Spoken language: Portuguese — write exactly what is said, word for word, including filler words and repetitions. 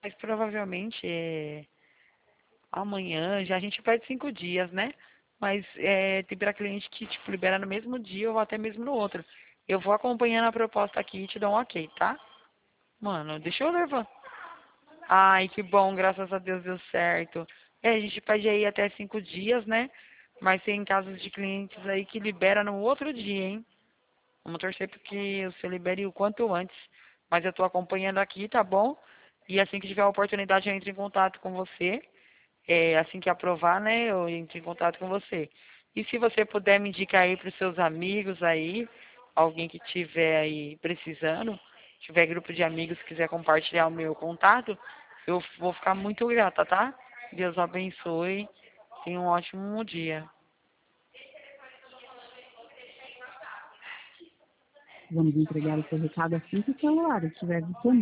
Mas provavelmente é, amanhã já a gente perde cinco dias, né? Mas é, tem para cliente que tipo, libera no mesmo dia ou até mesmo no outro. Eu vou acompanhando a proposta aqui e te dou um ok, tá? Mano, deixa eu levar. Ai, que bom, graças a Deus deu certo. É, a gente pede aí até cinco dias, né? Mas tem casos de clientes aí que libera no outro dia, hein? Vamos torcer porque o seu libere o quanto antes. Mas eu tô acompanhando aqui, tá bom? E assim que tiver a oportunidade eu entro em contato com você. É, assim que aprovar, né? Eu entro em contato com você. E se você puder me indicar aí para os seus amigos aí, alguém que tiver aí precisando, tiver grupo de amigos que quiser compartilhar o meu contato, eu vou ficar muito grata, tá? Deus abençoe. Tenha um ótimo dia. Vamos entregar o seu recado assim que o celular estiver disponível.